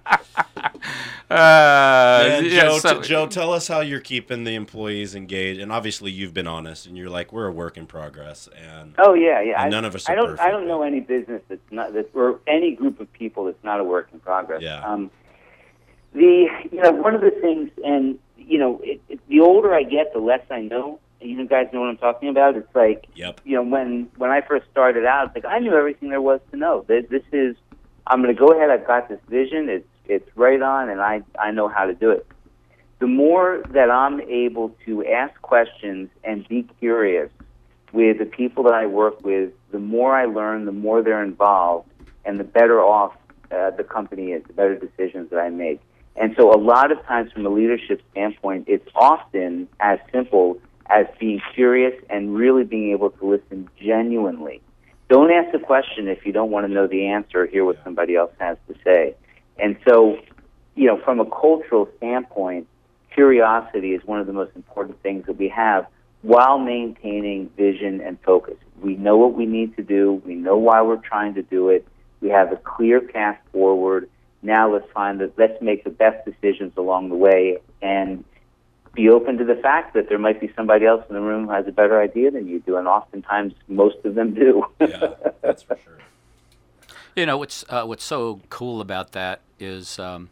Uh, And yeah, Joe, so- t- Joe, tell us how you're keeping the employees engaged. And obviously, you've been honest, and you're like, we're a work in progress. And Oh yeah, yeah. And I, none of us I are don't. perfect, I don't know but- any business that's not that, or any group of people that's not a work in progress. Yeah. Um, the you know one of the things, and you know, it, it, the older I get, the less I know. You guys know what I'm talking about. It's like, Yep. you know, when when I first started out, it's like I knew everything there was to know. This, this is, I'm going to go ahead. I've got this vision. It's it's right on, and I I know how to do it. The more that I'm able to ask questions and be curious with the people that I work with, the more I learn, the more they're involved, and the better off uh, the company is, the better decisions that I make. And so a lot of times from a leadership standpoint, it's often as simple as being curious and really being able to listen genuinely. Don't ask a question if you don't want to know the answer or hear what somebody else has to say. And so, you know, from a cultural standpoint, curiosity is one of the most important things that we have while maintaining vision and focus. We know what we need to do. We know why we're trying to do it. We have a clear path forward. Now let's find that, let's make the best decisions along the way and be open to the fact that there might be somebody else in the room who has a better idea than you do, and oftentimes most of them do. Yeah, that's for sure. You know, what's uh, what's so cool about that is um,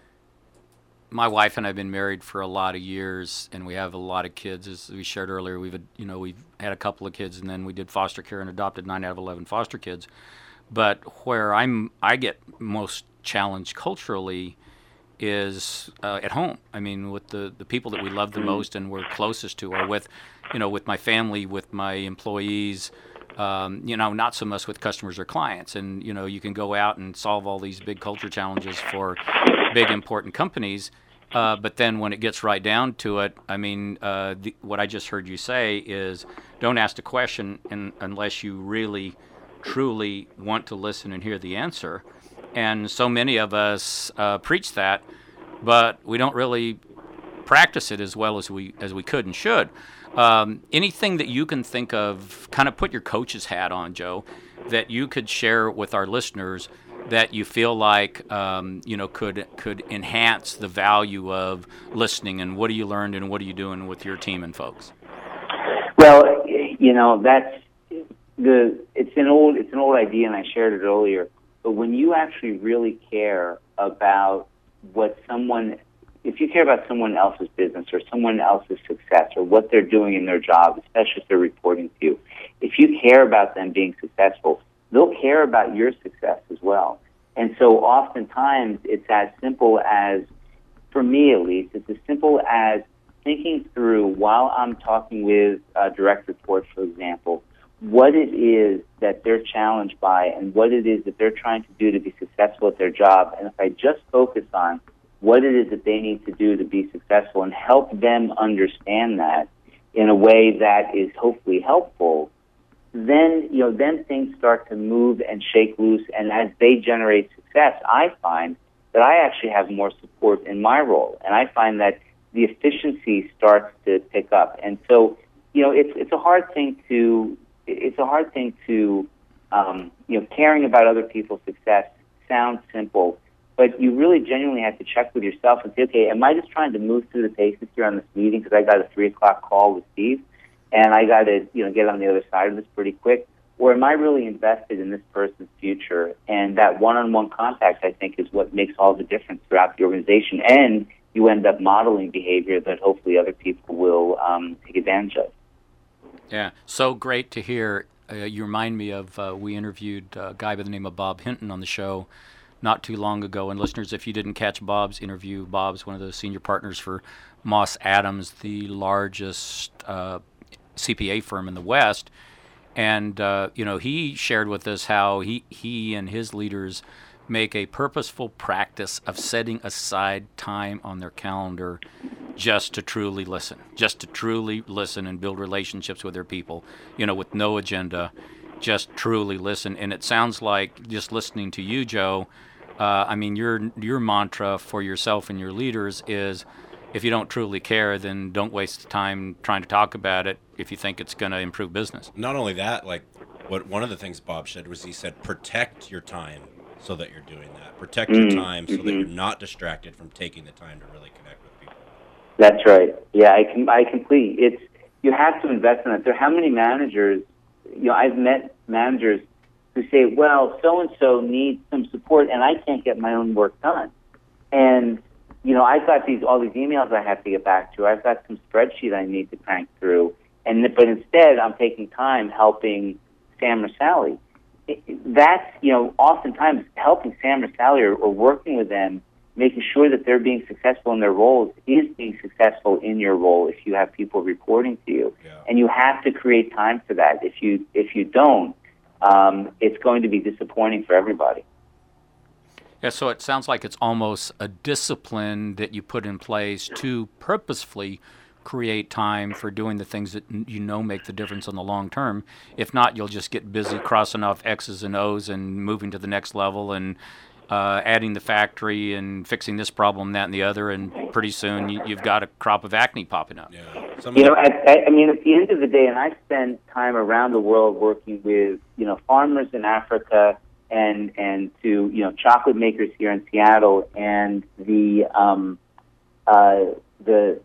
my wife and I have been married for a lot of years, and we have a lot of kids. As we shared earlier, we've had, you know we've had a couple of kids, and then we did foster care and adopted nine out of eleven foster kids. But where I'm I get most challenged culturally is uh, at home. I mean, with the, the people that we love the most and we're closest to, or with, you know, with my family, with my employees, um, you know, not so much with customers or clients. And, you know, you can go out and solve all these big culture challenges for big, important companies. Uh, but then when it gets right down to it, I mean, uh, the, what I just heard you say is don't ask a question in, unless you really truly want to listen and hear the answer. And so many of us uh, preach that, but we don't really practice it as well as we as we could and should. Um, anything that you can think of, kind of put your coach's hat on, Joe, that you could share with our listeners that you feel like um, you know could could enhance the value of listening, and what have you learned and what are you doing with your team and folks? Well, you know, that's the it's an old it's an old idea, and I shared it earlier. But when you actually really care about what someone, if you care about someone else's business or someone else's success or what they're doing in their job, especially if they're reporting to you, if you care about them being successful, they'll care about your success as well. And so oftentimes it's as simple as, for me at least, it's as simple as thinking through while I'm talking with a direct report, for example, what it is that they're challenged by and what it is that they're trying to do to be successful at their job. And if I just focus on what it is that they need to do to be successful and help them understand that in a way that is hopefully helpful, then, you know, then things start to move and shake loose. And as they generate success, I find that I actually have more support in my role. And I find that the efficiency starts to pick up. And so, you know, it's it's a hard thing to it's a hard thing to um, you know, caring about other people's success sounds simple, but you really genuinely have to check with yourself and say, okay, am I just trying to move through the paces here on this meeting because I got a three o'clock call with Steve, and I got to, you know, get on the other side of this pretty quick, or am I really invested in this person's future? And that one-on-one contact, I think, is what makes all the difference throughout the organization, and you end up modeling behavior that hopefully other people will um, take advantage of. Yeah, so great to hear. Uh, you remind me of, uh, we interviewed a guy by the name of Bob Hinton on the show not too long ago. And listeners, if you didn't catch Bob's interview, Bob's one of the senior partners for Moss Adams, the largest uh, C P A firm in the West. And, uh, you know, he shared with us how he, he and his leaders make a purposeful practice of setting aside time on their calendar just to truly listen, just to truly listen and build relationships with their people, you know, with no agenda, just truly listen. And it sounds like, just listening to you, Joe, uh, I mean, your your mantra for yourself and your leaders is, if you don't truly care, then don't waste time trying to talk about it if you think it's going to improve business. Not only that, like, what one of the things Bob said was, he said, protect your time so that you're doing that. Protect Mm-hmm. your time so that you're not distracted from taking the time to really connect with people. That's right. Yeah, I can. I completely. It's you have to invest in it. There, how many managers? You know, I've met managers who say, "Well, so and so needs some support, and I can't get my own work done." And you know, I've got these all these emails I have to get back to. I've got some spreadsheet I need to crank through, and but instead, I'm taking time helping Sam or Sally. It, that's you know, oftentimes helping Sam or Sally or, or working with them, making sure that they're being successful in their roles is being successful in your role if you have people reporting to you. Yeah. And you have to create time for that. If you if you don't, um, it's going to be disappointing for everybody. Yeah, so it sounds like it's almost a discipline that you put in place to purposefully create time for doing the things that you know make the difference in the long term. If not, you'll just get busy crossing off X's and O's and moving to the next level and Uh, adding the factory and fixing this problem, that, and the other, and pretty soon you, you've got a crop of acne popping up. Yeah. Some You of know, the, at, I mean, at the end of the day, and I spend time around the world working with, you know, farmers in Africa and and to, you know, chocolate makers here in Seattle, and the um, uh, the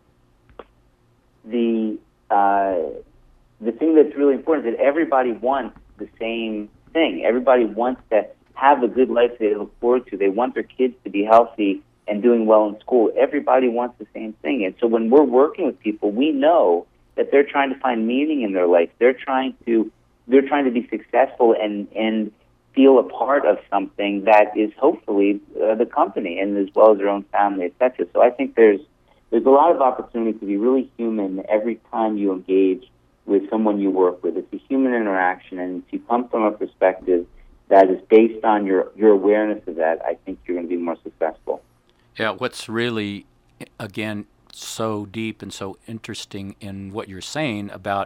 the uh, the thing that's really important is that everybody wants the same thing. Everybody wants to have a good life they look forward to. They want their kids to be healthy and doing well in school. Everybody wants the same thing. And so when we're working with people, we know that they're trying to find meaning in their life. They're trying to they're trying to be successful and and feel a part of something that is hopefully uh, the company and as well as their own family, et cetera. So I think there's there's a lot of opportunity to be really human every time you engage with someone you work with. It's a human interaction, and if you come from a perspective that is based on your, your awareness of that, I think you're going to be more successful. Yeah, what's really, again, so deep and so interesting in what you're saying about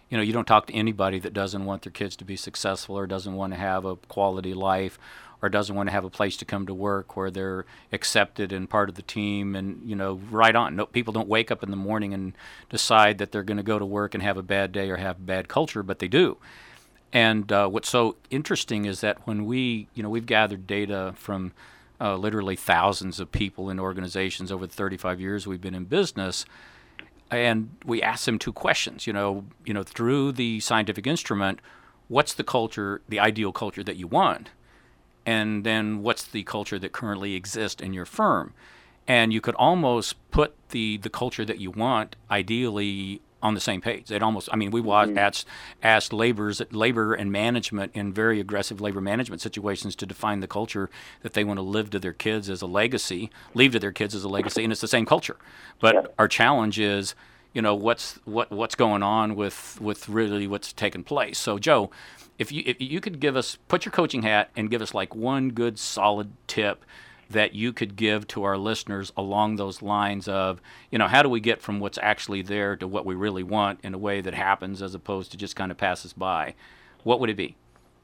you know, you don't talk to anybody that doesn't want their kids to be successful or doesn't want to have a quality life or doesn't want to have a place to come to work where they're accepted and part of the team and, you know, right on. No, people don't wake up in the morning and decide that they're going to go to work and have a bad day or have bad culture, but they do. And uh, what's so interesting is that when we, you know, we've gathered data from uh, literally thousands of people in organizations over the thirty-five years we've been in business, and we ask them two questions, you know, you know, through the scientific instrument, what's the culture, the ideal culture that you want? And then what's the culture that currently exists in your firm? And you could almost put the, the culture that you want ideally on the same page. It almost, I mean, we mm-hmm. asked, asked laborers, labor and management in very aggressive labor management situations to define the culture that they want to live to their kids as a legacy, leave to their kids as a legacy, and it's the same culture. But yeah. our challenge is, you know, what's what what's going on with with really what's taken place. So, Joe, if you if you could give us, put your coaching hat and give us like one good solid tip that you could give to our listeners along those lines of, you know, how do we get from what's actually there to what we really want in a way that happens as opposed to just kind of passes by, what would it be?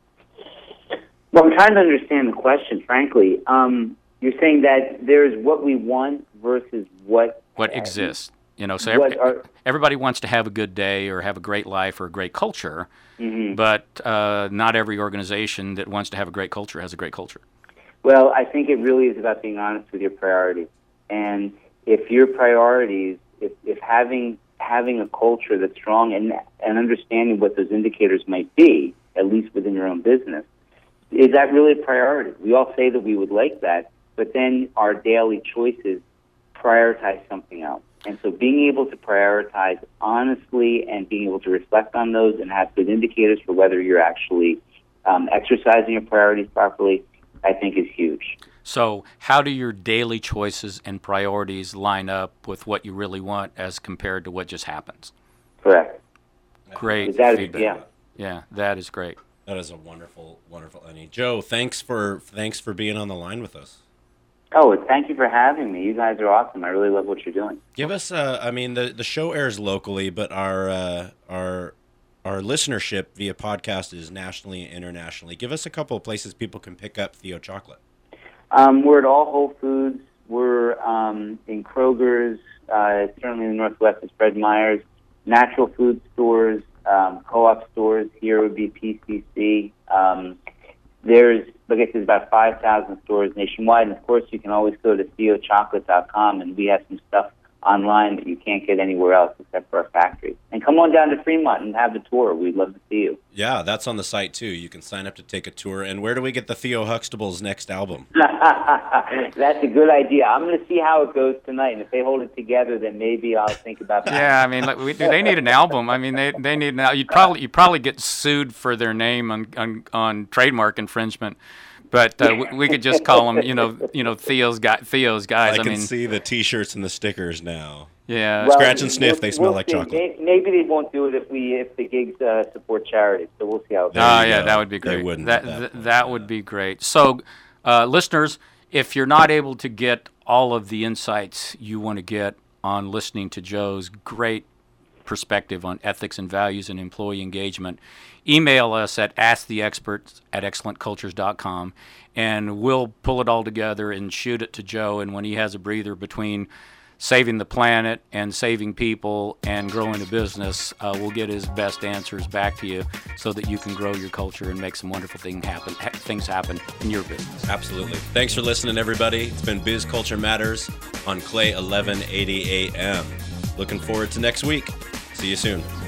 Well, I'm trying to understand the question, frankly. Um, you're saying that there's what we want versus what... What exists. You know, so every, are, everybody wants to have a good day or have a great life or a great culture, mm-hmm. but uh, not every organization that wants to have a great culture has a great culture. Well, I think it really is about being honest with your priorities. And if your priorities, if, if having having a culture that's strong and, and understanding what those indicators might be, at least within your own business, is that really a priority? We all say that we would like that, but then our daily choices prioritize something else. And so being able to prioritize honestly and being able to reflect on those and have good indicators for whether you're actually um, exercising your priorities properly, I think is huge. So how do your daily choices and priorities line up with what you really want as compared to what just happens? Correct. Great that feedback. Is, yeah. yeah, that is great. That is a wonderful, wonderful Lenny. Joe, thanks for thanks for being on the line with us. Oh, thank you for having me. You guys are awesome. I really love what you're doing. Give us, uh, I mean, the, the show airs locally, but our uh, our our listenership via podcast is nationally and internationally. Give us a couple of places people can pick up Theo chocolate. Um, we're at all Whole Foods. We're um, in Kroger's, uh, certainly in the Northwest it's Fred Meyer's, natural food stores, um, co-op stores. Here would be P C C. Um, there's, I guess there's about five thousand stores nationwide. And, of course, you can always go to theo chocolate dot com, and we have some stuff online that you can't get anywhere else except for our factory. And come on down to Fremont and have the tour. We'd love to see you. Yeah, that's on the site, too. You can sign up to take a tour. And where do we get the Theo Huxtable's next album? That's a good idea. I'm going to see how it goes tonight. And if they hold it together, then maybe I'll think about that. Yeah, I mean, like, we, they need an album. I mean, they they need an. You'd probably you probably get sued for their name on on, on trademark infringement. But uh, we, we could just call them, you know, you know, Theo's guy, Theo's guys. I, I can mean, see the T-shirts and the stickers now. Yeah, well, scratch and sniff. We'll, they smell we'll like see. chocolate. Maybe they won't do it if we if the gigs uh, support charities. So we'll see how it goes. Oh yeah, go. That would be great. They wouldn't. That that, that, that would be great. So, uh, listeners, if you're not able to get all of the insights you want to get on listening to Joe's great perspective on ethics and values and employee engagement, email us at ask the experts at excellent cultures dot com, and we'll pull it all together and shoot it to Joe. And when he has a breather between saving the planet and saving people and growing a business, uh, we'll get his best answers back to you so that you can grow your culture and make some wonderful thing happen, ha- things happen in your business. Absolutely. Thanks for listening, everybody. It's been Biz Culture Matters on Clay eleven eighty A M. Looking forward to next week. See you soon.